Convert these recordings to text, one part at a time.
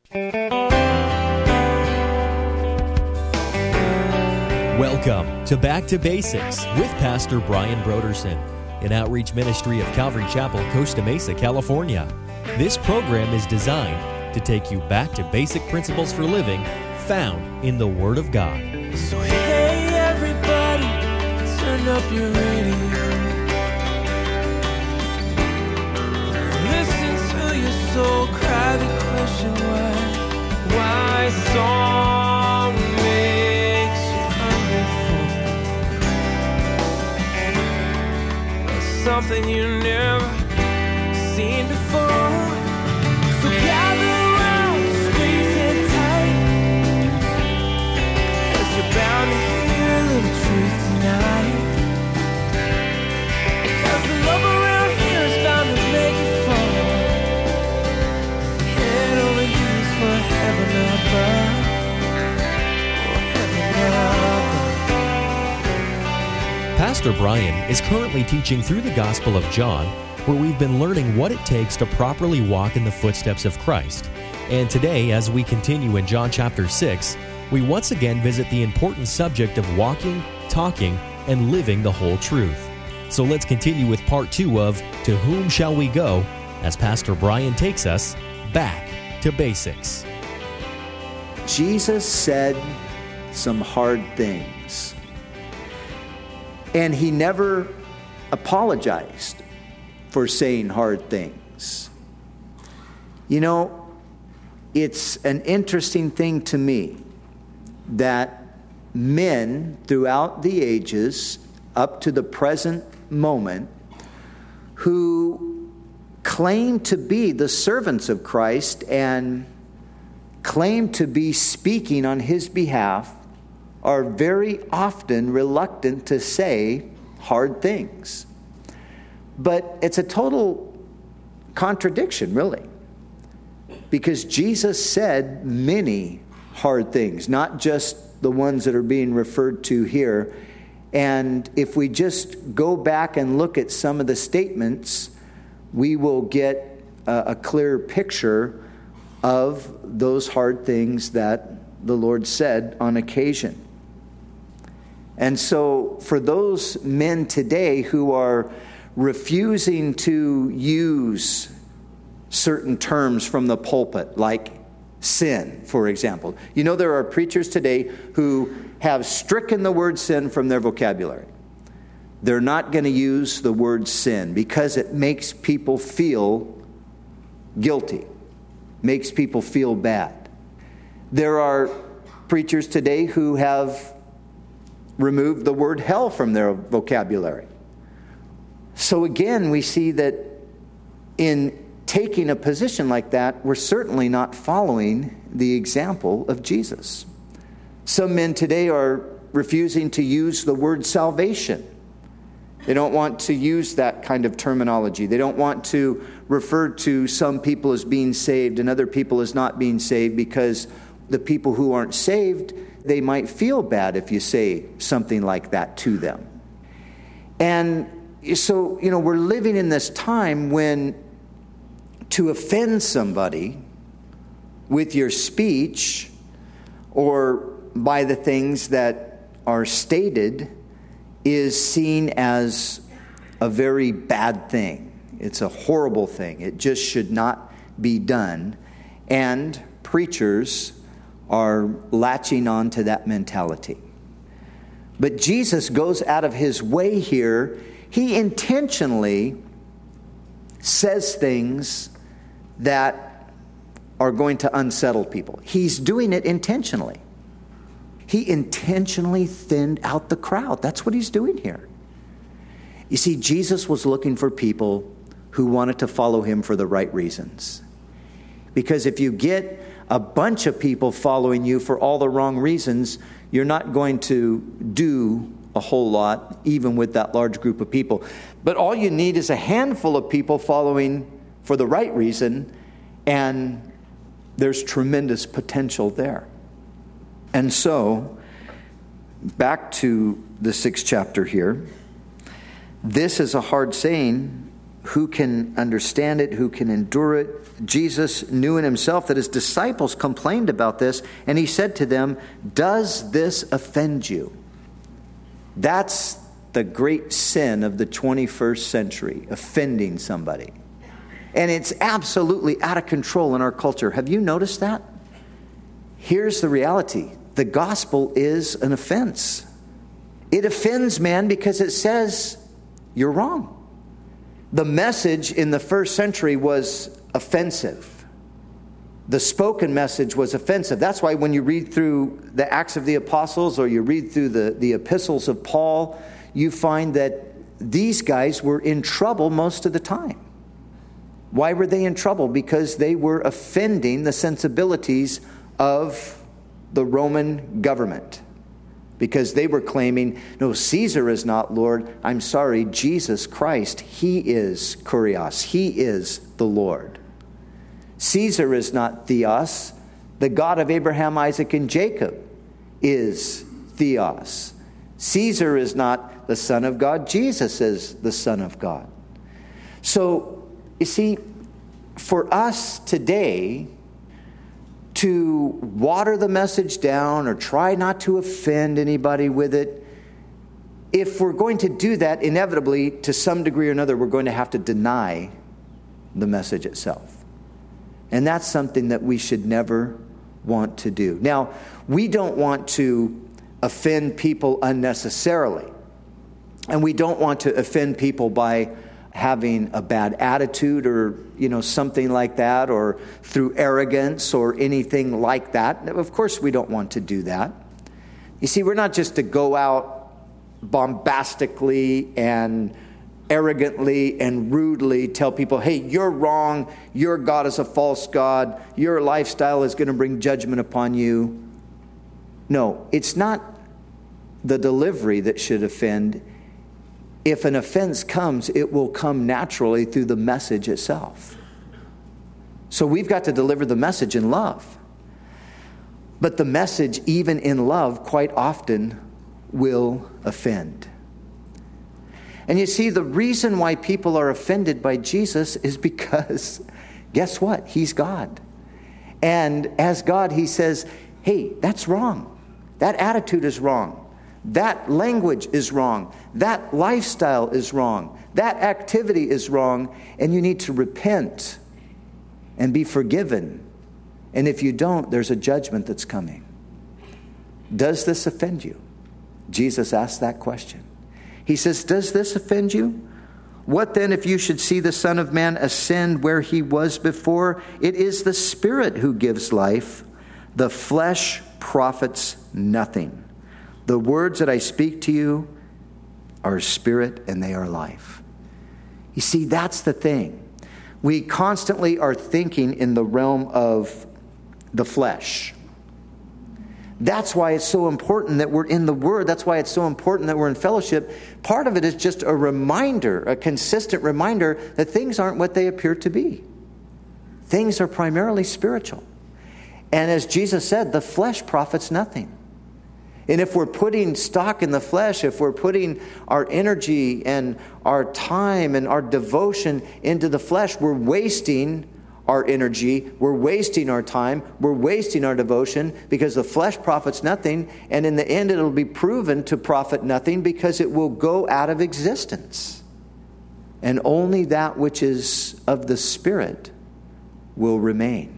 Welcome to Back to Basics with Pastor Brian Broderson, an outreach ministry of Calvary Chapel, Costa Mesa, California. This program is designed to take you back to basic principles for living found in the Word of God. So hey everybody, turn up your radio. Listen to your soul cry the question why song makes you hungry for something you never seen before. So gather around, squeeze it tight, 'cause you're bound to hear a little truth tonight. 'Cause the love around here is bound to make you fall. Head over heels for heaven above. Oh, heaven above. Pastor Brian is currently teaching through the Gospel of John, where we've been learning what it takes to properly walk in the footsteps of Christ. And today, as we continue in John chapter 6, we once again visit the important subject of walking, talking, and living the whole truth. So let's continue with part 2 of To Whom Shall We Go, as Pastor Brian takes us back to basics. Jesus said some hard things, and he never apologized for saying hard things. You know, it's an interesting thing to me that men throughout the ages, up to the present moment, who claim to be the servants of Christ and claim to be speaking on his behalf, are very often reluctant to say hard things. But it's a total contradiction, really. Because Jesus said many hard things, not just the ones that are being referred to here. And if we just go back and look at some of the statements, we will get a clear picture of those hard things that the Lord said on occasion. And so for those men today who are refusing to use certain terms from the pulpit, like sin, for example. You know, there are preachers today who have stricken the word sin from their vocabulary. They're not going to use the word sin because it makes people feel guilty, makes people feel bad. There are preachers today who have removed the word hell from their vocabulary. So again, we see that in taking a position like that, we're certainly not following the example of Jesus. Some men today are refusing to use the word salvation. They don't want to use that kind of terminology. They don't want to refer to some people as being saved and other people as not being saved, because the people who aren't saved, they might feel bad if you say something like that to them. And so, you know, we're living in this time when to offend somebody with your speech or by the things that are stated is seen as a very bad thing. It's a horrible thing. It just should not be done. And preachers are latching on to that mentality. But Jesus goes out of his way here. He intentionally says things that are going to unsettle people. He's doing it intentionally. He intentionally thinned out the crowd. That's what he's doing here. You see, Jesus was looking for people who wanted to follow him for the right reasons. Because if you get a bunch of people following you for all the wrong reasons, you're not going to do a whole lot, even with that large group of people. But all you need is a handful of people following for the right reason, and there's tremendous potential there. And so, back to the 6th chapter here. This is a hard saying. Who can understand it? Who can endure it? Jesus knew in himself that his disciples complained about this, and he said to them, "Does this offend you?" That's the great sin of the 21st century, offending somebody. And it's absolutely out of control in our culture. Have you noticed that? Here's the reality. The gospel is an offense. It offends man because it says you're wrong. The message in the first century was offensive. The spoken message was offensive. That's why when you read through the Acts of the Apostles or you read through the epistles of Paul, you find that these guys were in trouble most of the time. Why were they in trouble? Because they were offending the sensibilities of the Roman government. Because they were claiming, no, Caesar is not Lord. I'm sorry, Jesus Christ, he is Kurios. He is the Lord. Caesar is not Theos. The God of Abraham, Isaac, and Jacob is Theos. Caesar is not the Son of God. Jesus is the Son of God. So, you see, for us today to water the message down or try not to offend anybody with it, if we're going to do that, inevitably, to some degree or another, we're going to have to deny the message itself. And that's something that we should never want to do. Now, we don't want to offend people unnecessarily. And we don't want to offend people by having a bad attitude or, something like that, or through arrogance or anything like that. Of course, we don't want to do that. You see, we're not just to go out bombastically and arrogantly and rudely tell people, hey, you're wrong, your God is a false God, your lifestyle is going to bring judgment upon you. No, it's not the delivery that should offend. If an offense comes, it will come naturally through the message itself. So we've got to deliver the message in love. But the message, even in love, quite often will offend. And you see, the reason why people are offended by Jesus is because, guess what? He's God. And as God, he says, hey, that's wrong. That attitude is wrong. That language is wrong. That lifestyle is wrong. That activity is wrong. And you need to repent and be forgiven. And if you don't, there's a judgment that's coming. Does this offend you? Jesus asked that question. He says, does this offend you? What then if you should see the Son of Man ascend where he was before? It is the Spirit who gives life. The flesh profits nothing. The words that I speak to you are spirit and they are life. You see, that's the thing. We constantly are thinking in the realm of the flesh. That's why it's so important that we're in the Word. That's why it's so important that we're in fellowship. Part of it is just a reminder, a consistent reminder that things aren't what they appear to be. Things are primarily spiritual. And as Jesus said, the flesh profits nothing. And if we're putting stock in the flesh, if we're putting our energy and our time and our devotion into the flesh, we're wasting our energy, we're wasting our time, we're wasting our devotion, because the flesh profits nothing, and in the end it'll be proven to profit nothing because it will go out of existence. And only that which is of the Spirit will remain.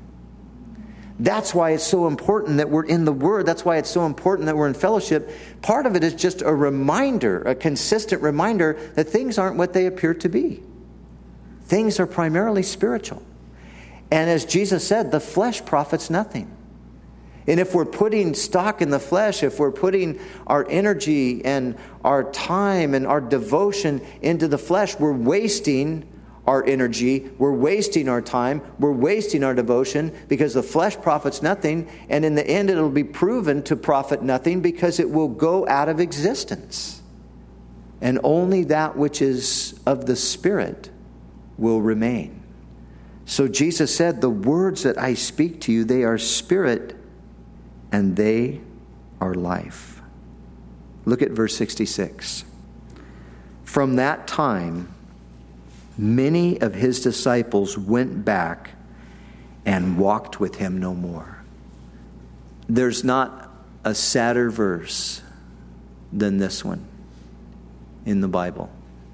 That's why it's so important that we're in the Word. That's why it's so important that we're in fellowship. Part of it is just a reminder, a consistent reminder that things aren't what they appear to be. Things are primarily spiritual. And as Jesus said, the flesh profits nothing. And if we're putting stock in the flesh, if we're putting our energy and our time and our devotion into the flesh, we're wasting our energy, we're wasting our time, we're wasting our devotion, because the flesh profits nothing, and in the end it'll be proven to profit nothing because it will go out of existence. And only that which is of the Spirit will remain. So Jesus said, the words that I speak to you, they are spirit and they are life. Look at verse 66. From that time, many of his disciples went back and walked with him no more. There's not a sadder verse than this one in the Bible.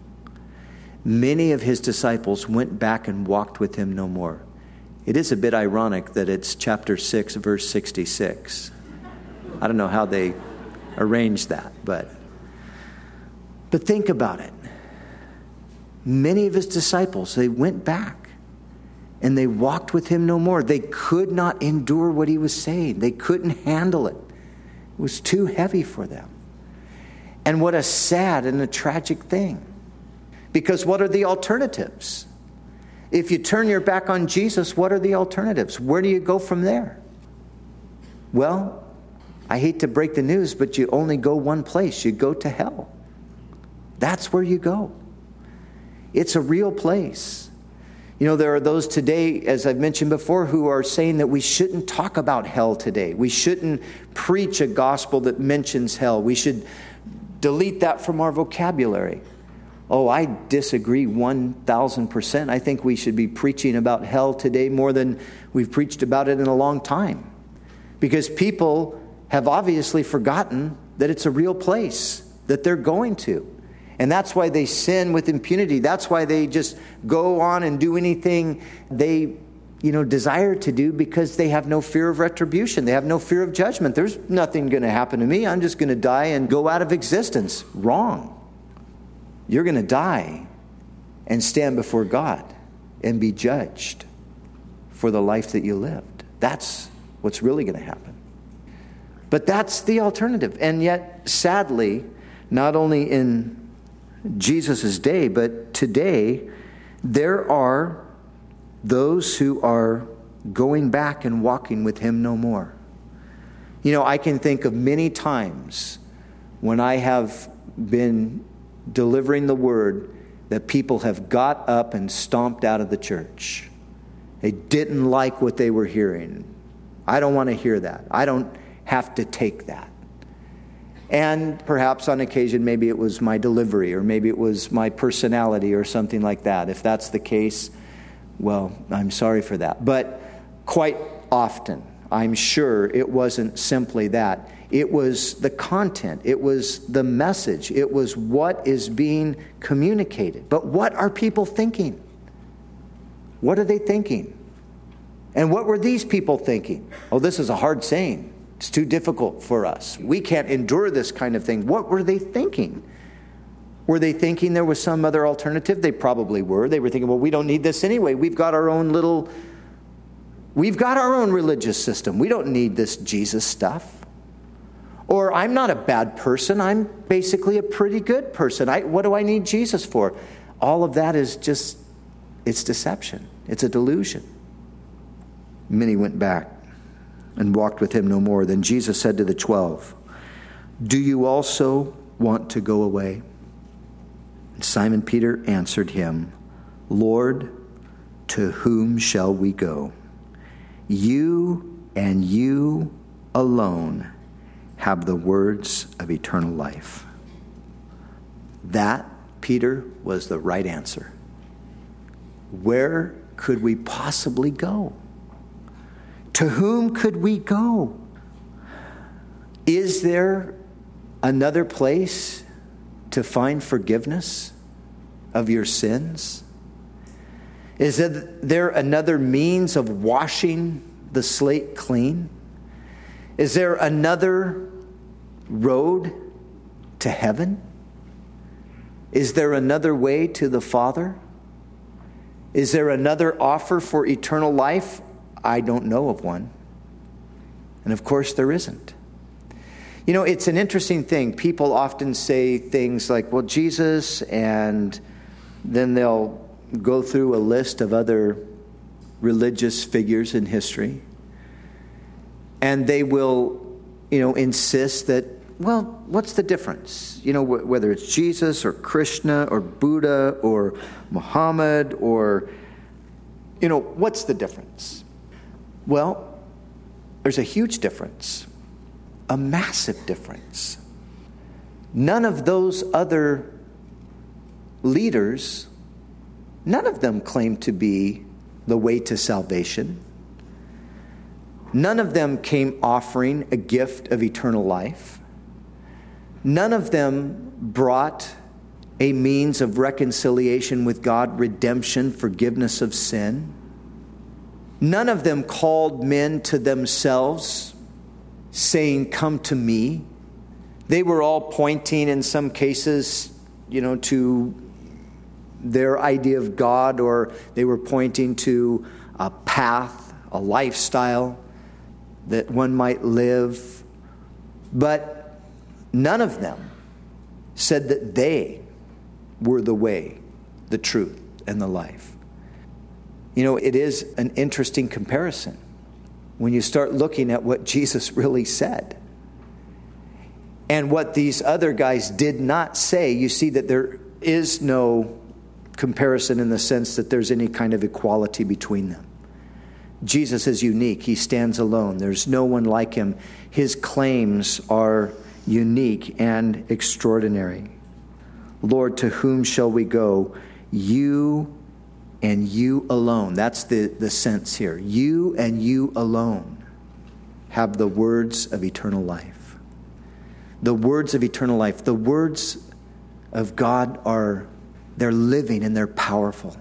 Many of his disciples went back and walked with him no more. It is a bit ironic that it's chapter 6, verse 66. I don't know how they arranged that, but think about it. Many of his disciples, they went back and they walked with him no more. They could not endure what he was saying. They couldn't handle it. It was too heavy for them. And what a sad and a tragic thing. Because what are the alternatives? If you turn your back on Jesus, what are the alternatives? Where do you go from there? Well, I hate to break the news, but you only go one place. You go to hell. That's where you go. It's a real place. You know, there are those today, as I've mentioned before, who are saying that we shouldn't talk about hell today. We shouldn't preach a gospel that mentions hell. We should delete that from our vocabulary. Oh, I disagree 1,000%. I think we should be preaching about hell today more than we've preached about it in a long time. Because people have obviously forgotten that it's a real place that they're going to. And that's why they sin with impunity. That's why they just go on and do anything they, desire to do, because they have no fear of retribution. They have no fear of judgment. There's nothing going to happen to me. I'm just going to die and go out of existence. Wrong. You're going to die and stand before God and be judged for the life that you lived. That's what's really going to happen. But that's the alternative. And yet, sadly, not only in Jesus' day, but today, there are those who are going back and walking with him no more. I can think of many times when I have been delivering the word that people have got up and stomped out of the church. They didn't like what they were hearing. I don't want to hear that. I don't have to take that. And perhaps on occasion, maybe it was my delivery, or maybe it was my personality or something like that. If that's the case, well, I'm sorry for that. But quite often, I'm sure it wasn't simply that. It was the content. It was the message. It was what is being communicated. But what are people thinking? What are they thinking? And what were these people thinking? Oh, this is a hard saying. It's too difficult for us. We can't endure this kind of thing. What were they thinking? Were they thinking there was some other alternative? They probably were. They were thinking, well, we don't need this anyway. We've got our own religious system. We don't need this Jesus stuff. Or I'm not a bad person. I'm basically a pretty good person. What do I need Jesus for? All of that is just, it's deception. It's a delusion. Many went back and walked with him no more. Then Jesus said to the 12, "Do you also want to go away?" And Simon Peter answered him, "Lord, to whom shall we go? You and you alone have the words of eternal life." That, Peter, was the right answer. Where could we possibly go? To whom could we go? Is there another place to find forgiveness of your sins? Is there another means of washing the slate clean? Is there another road to heaven? Is there another way to the Father? Is there another offer for eternal life? I don't know of one. And of course there isn't. It's an interesting thing. People often say things like, well, Jesus, and then they'll go through a list of other religious figures in history. And they will, insist that, well, what's the difference? Whether it's Jesus or Krishna or Buddha or Muhammad or, what's the difference? Well, there's a huge difference, a massive difference. None of those other leaders None of them claimed to be the way to salvation. None of them came offering a gift of eternal life. None of them brought a means of reconciliation with God, redemption, forgiveness of sin. None of them called men to themselves, saying, "Come to me." They were all pointing in some cases, to their idea of God, or they were pointing to a path, a lifestyle that one might live. But none of them said that they were the way, the truth, and the life. It is an interesting comparison when you start looking at what Jesus really said and what these other guys did not say. You see that there is no comparison in the sense that there's any kind of equality between them. Jesus is unique. He stands alone. There's no one like him. His claims are unique and extraordinary. Lord, to whom shall we go? You and you alone. That's the sense here. You and you alone have the words of eternal life. The words of eternal life. The words of God they're living and they're powerful.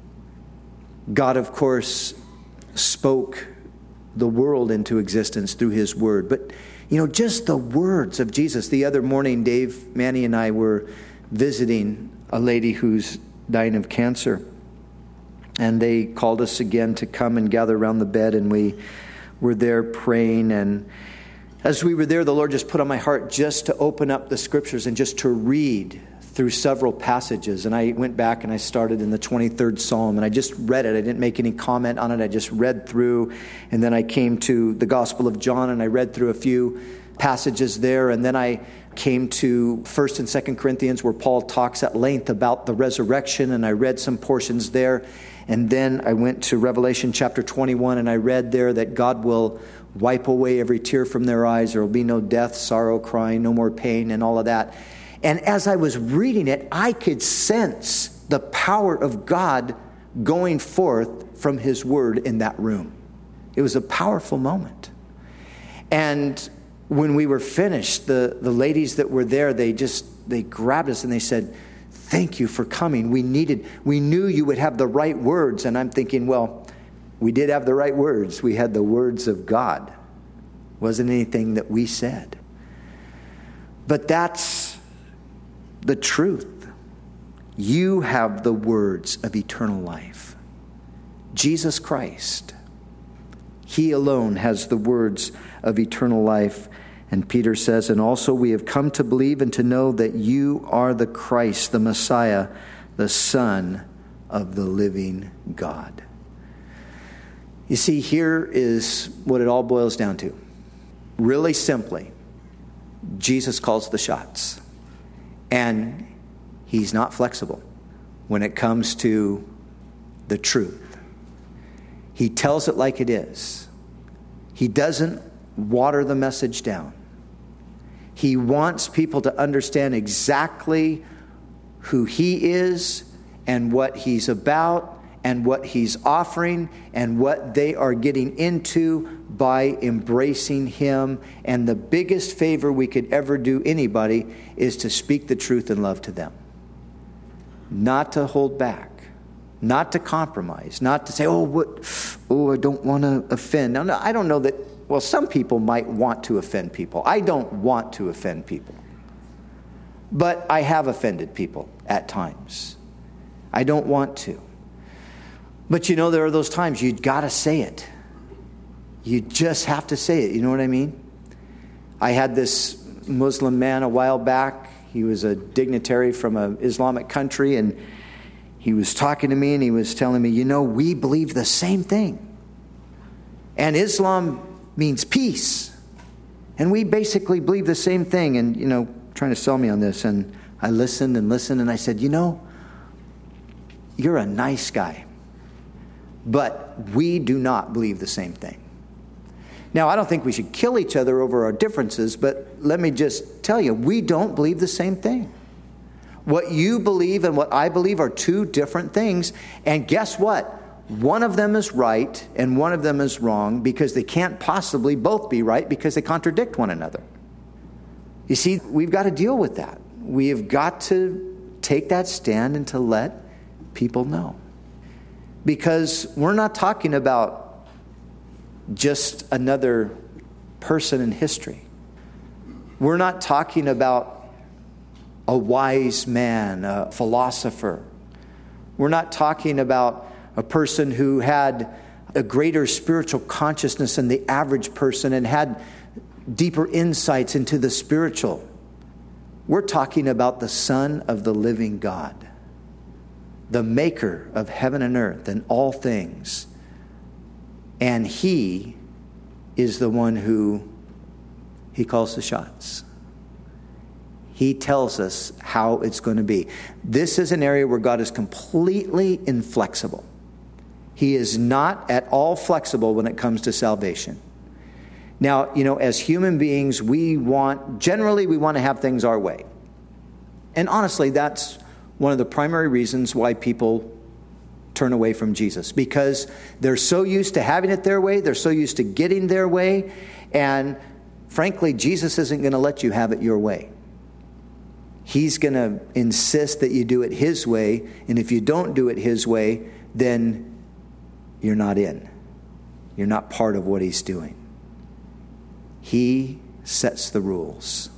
God, of course, spoke the world into existence through his word. But, just the words of Jesus. The other morning, Dave, Manny, and I were visiting a lady who's dying of cancer. And they called us again to come and gather around the bed, and we were there praying. And as we were there, the Lord just put on my heart just to open up the scriptures and just to read through several passages. And I went back and I started in the 23rd Psalm, and I just read it. I didn't make any comment on it. I just read through. And then I came to the Gospel of John, and I read through a few passages there. And then I came to 1st and 2nd Corinthians, where Paul talks at length about the resurrection, and I read some portions there. And then I went to Revelation chapter 21, and I read there that God will wipe away every tear from their eyes. There will be no death, sorrow, crying, no more pain, and all of that. And as I was reading it, I could sense the power of God going forth from his word in that room. It was a powerful moment. And when we were finished, the ladies that were there, they grabbed us and they said, "Thank you for coming. We knew you would have the right words." And I'm thinking, well, we did have the right words. We had the words of God. It wasn't anything that we said. But that's the truth. You have the words of eternal life. Jesus Christ, he alone has the words of eternal life. And Peter says, "And also we have come to believe and to know that you are the Christ, the Messiah, the Son of the living God." You see, here is what it all boils down to. Really simply, Jesus calls the shots. And he's not flexible when it comes to the truth. He tells it like it is. He doesn't water the message down. He wants people to understand exactly who he is and what he's about and what he's offering and what they are getting into by embracing him. And the biggest favor we could ever do anybody is to speak the truth in love to them. Not to hold back. Not to compromise. Not to say, I don't want to offend. No, I don't know that. Well, some people might want to offend people. I don't want to offend people. But I have offended people at times. I don't want to. But there are those times you've got to say it. You just have to say it. You know what I mean? I had this Muslim man a while back. He was a dignitary from an Islamic country, and he was talking to me, and he was telling me, we believe the same thing. And Islam means peace. And we basically believe the same thing. And, trying to sell me on this. And I listened, and I said, you're a nice guy. But we do not believe the same thing. Now, I don't think we should kill each other over our differences, but let me just tell you, we don't believe the same thing. What you believe and what I believe are two different things. And guess what? One of them is right and one of them is wrong, because they can't possibly both be right, because they contradict one another. You see, we've got to deal with that. We have got to take that stand and to let people know. Because we're not talking about just another person in history. We're not talking about a wise man, a philosopher. We're not talking about a person who had a greater spiritual consciousness than the average person and had deeper insights into the spiritual. We're talking about the Son of the living God, the maker of heaven and earth and all things. And He is the one who He calls the shots. He tells us how it's going to be. This is an area where God is completely inflexible. He is not at all flexible when it comes to salvation. Now, as human beings, we want to have things our way. And honestly, that's one of the primary reasons why people turn away from Jesus. Because they're so used to having it their way, they're so used to getting their way, and frankly, Jesus isn't going to let you have it your way. He's going to insist that you do it His way, and if you don't do it His way, then you're not in. You're not part of what He's doing. He sets the rules.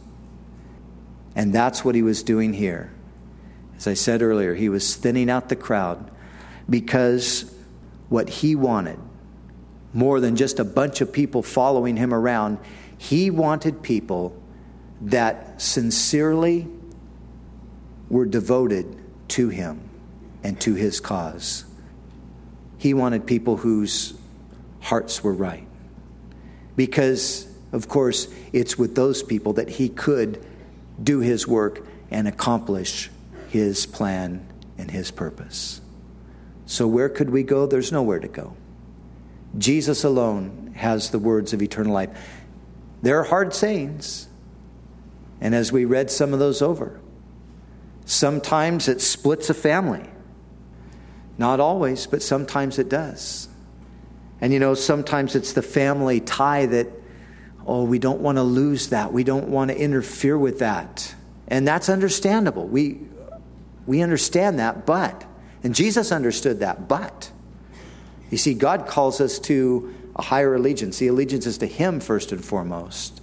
And that's what He was doing here. As I said earlier, He was thinning out the crowd, because what He wanted, more than just a bunch of people following Him around, He wanted people that sincerely were devoted to Him and to His cause. He wanted people whose hearts were right. Because, of course, it's with those people that He could do His work and accomplish His plan and His purpose. So where could we go? There's nowhere to go. Jesus alone has the words of eternal life. There are hard sayings. And as we read some of those over, sometimes it splits a family. Not always, but sometimes it does. And sometimes it's the family tie that, we don't want to lose that. We don't want to interfere with that. And that's understandable. We understand that, and Jesus understood that, but you see, God calls us to a higher allegiance. The allegiance is to Him first and foremost.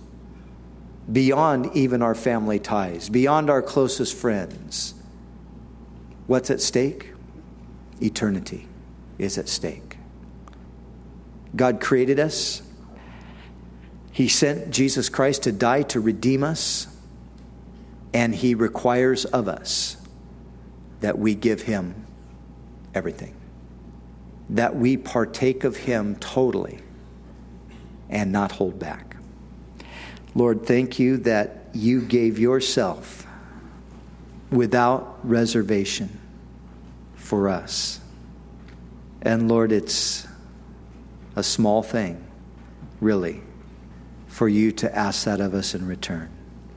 Beyond even our family ties, beyond our closest friends. What's at stake? Eternity is at stake. God created us. He sent Jesus Christ to die to redeem us. And He requires of us that we give Him everything. That we partake of Him totally and not hold back. Lord, thank You that You gave Yourself without reservation for us. And Lord, it's a small thing, really, for You to ask that of us in return.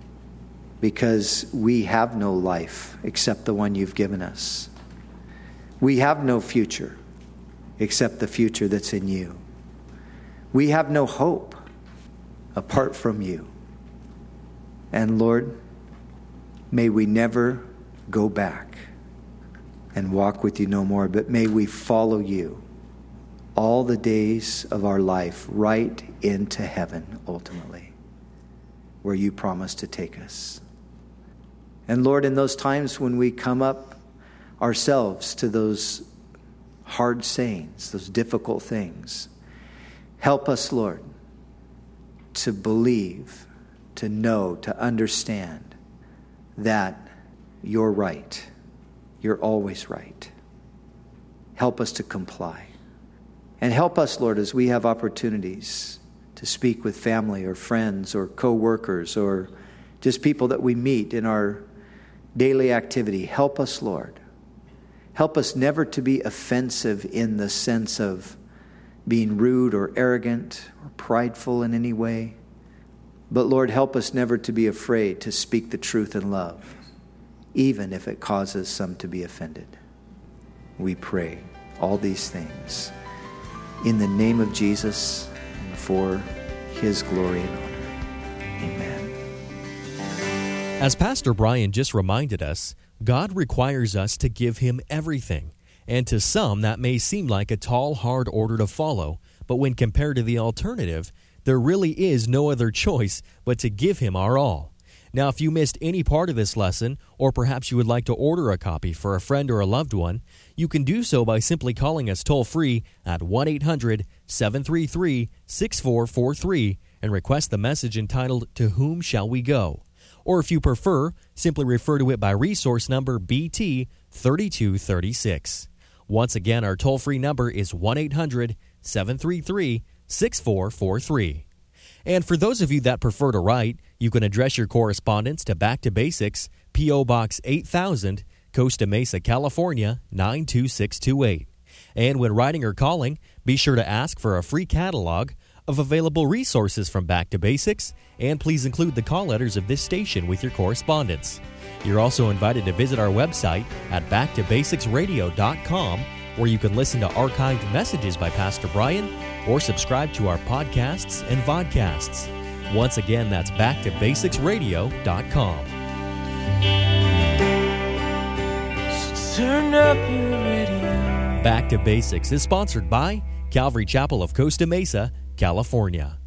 Because we have no life except the one You've given us. We have no future except the future that's in You. We have no hope apart from You. And Lord, may we never go back and walk with You no more, but may we follow You all the days of our life right into heaven ultimately, where You promise to take us. And Lord, in those times when we come up ourselves to those hard sayings, those difficult things, help us, Lord, to believe, to know, to understand that You're right. You're always right. Help us to comply. And help us, Lord, as we have opportunities to speak with family or friends or co-workers or just people that we meet in our daily activity. Help us, Lord. Help us never to be offensive in the sense of being rude or arrogant or prideful in any way. But Lord, help us never to be afraid to speak the truth in love. even if it causes some to be offended. We pray all these things in the name of Jesus and for his glory and honor. Amen. As Pastor Brian just reminded us, God requires us to give him everything. And to some, that may seem like a tall, hard order to follow, but when compared to the alternative, there really is no other choice but to give him our all. Now, if you missed any part of this lesson, or perhaps you would like to order a copy for a friend or a loved one, you can do so by simply calling us toll-free at 1-800-733-6443 and request the message entitled, "To Whom Shall We Go?" Or if you prefer, simply refer to it by resource number BT3236. Once again, our toll-free number is 1-800-733-6443. And for those of you that prefer to write, you can address your correspondence to Back to Basics, P.O. Box 8000, Costa Mesa, California, 92628. And when writing or calling, be sure to ask for a free catalog of available resources from Back to Basics, and please include the call letters of this station with your correspondence. You're also invited to visit our website at backtobasicsradio.com, where you can listen to archived messages by Pastor Brian or subscribe to our podcasts and vodcasts. Once again, that's backtobasicsradio.com. So turn up your radio. Back to Basics is sponsored by Calvary Chapel of Costa Mesa, California.